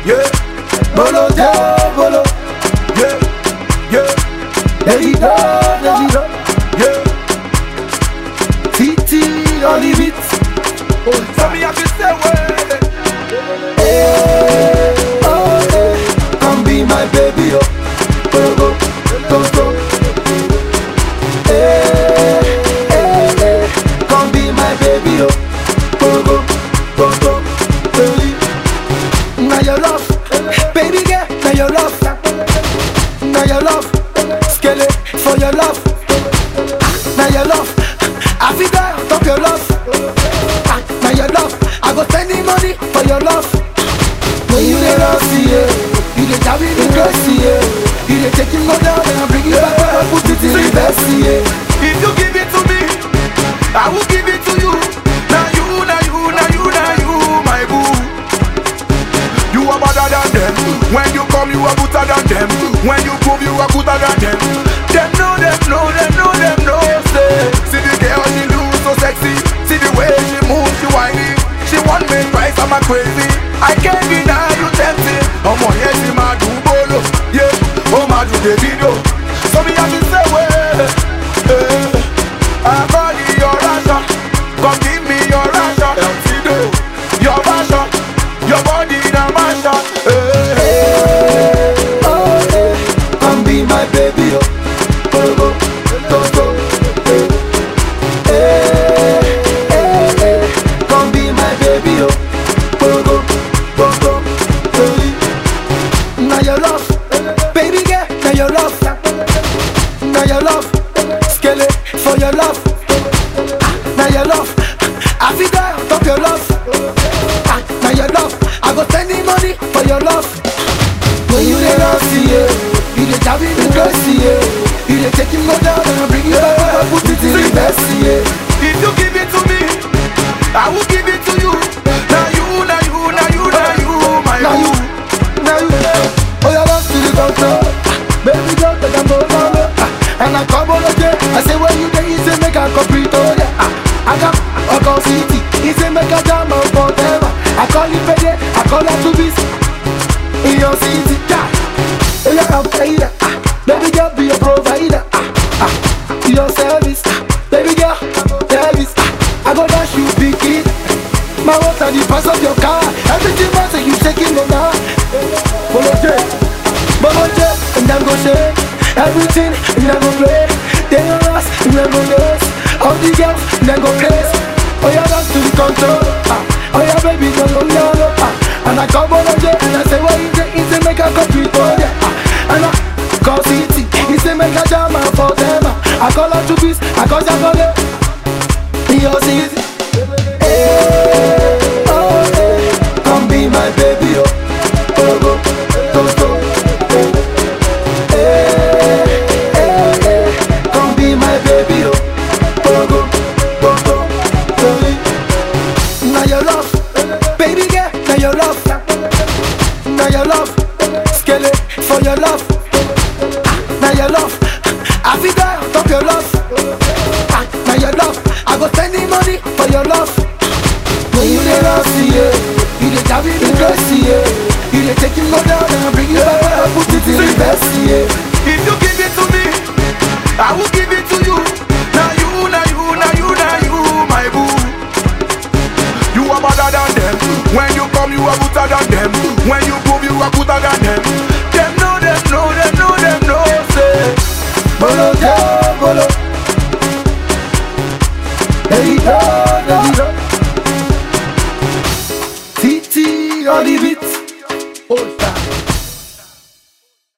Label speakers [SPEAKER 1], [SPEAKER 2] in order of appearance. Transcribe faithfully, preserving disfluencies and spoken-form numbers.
[SPEAKER 1] yeah. Bolo, yeah, bolo, yeah, yeah. There you go, there you go, yeah. Titi on the beat. Oh, tell me how to say word. Hey, oh, hey. Come be my baby, oh. Go, go, go, go. Hey, hey, hey. Come be my baby, oh. Go, go, go, go. Hey. Now your love, baby girl. Now your love, now your love. Skele for your love. Now your love, I feel that on top your love. Now your love, I go spending money for your love. When you dey love, see it, you dey driving me crazy, yeah. You dey taking me down and I bring it back and I put it in reverse, yeah.
[SPEAKER 2] If you give it to me, I will give it to you. Now you, now you, now you, now you, my boo. You are better than them. When you come, you are better than them. When you prove, you are better than them. Them know, them know, them know, them know. Say, see the girl, she looks so sexy. See the way she moves, she whiny. She want me twice, I'm a crazy. I can't deny you tempting. Oh my yes, she ma do bolo, yeah. Oh my do the video. So me have to say well, eh. I call you your Russia. Come give me your Russia. Your Russia, your body na masha. Eh.
[SPEAKER 1] Hey, oh, hey. Come be my baby, oh. Go, go, go, go. Hey, hey, hey, hey. Come be my baby, oh. Go, go, go, go. Hey. Now your love, baby girl. Now your love, now your love. Skele for your love. Now your love, I feel that on top your love. Now your love, I go spending money for your love. When you dey love, see it, you dey driving me crazy, yeah. You dey taking me down and I bring it back and I put it in reverse, yeah.
[SPEAKER 2] If you give it to me, I will give it to you. Now you, now you, now you, now you, my
[SPEAKER 1] Now you,
[SPEAKER 2] boo.
[SPEAKER 1] now you, oh your love to the control. Baby girl, take a go down low. And I come on again, I say where you dey, he say make a complete, oh yeah. I got a call city, he say make a jam out forever. I call it payday, I call her to be in your city, yeah. Oh yeah, I'm fader, ah. Baby girl, be a provider, ah, ah. Your service, ah. Baby girl, service, ah. I go dash you big kid. My water, the price of your car. Everything I say, you shaking the now. Bolo J, Bolo J, and then go shake. Everything, and then go play. They don't ask, and then go dance. All the girls, and then go crazy. Oh yeah, that's to the control, ah. Oh yeah, baby, don't go down, ah. And I call Bolo J, and I say, what you say? He say, make a complete, oh yeah, ah. And I call City, he say, make a jam out for them, ah. I call her to peace, I call Jacole. In your city. Hey, oh, hey. Come be my baby, oh. Go, go, go, go. Hey, hey, hey. Come be my baby, oh. Go, go, go, go, go. Now your love, baby girl. Now your love, now your love. Skele for your love. Now your love, I feel that on top your love. Now your love, I go spending money for your love. When you dey love, see it, you dey driving me crazy, yeah. You dey taking me down and I bring it back and I put it in reverse, yeah.
[SPEAKER 2] If you give it to me, I will give it to you. Now you, now you, now you, now you, my boo. You are better than them. When you come, you are better than them. When you prove, you are better than them. Them know, them know, them know, them know. Say,
[SPEAKER 1] Bolo, yeah, bolo. There you go, there you go. Titi on the beat. Oh,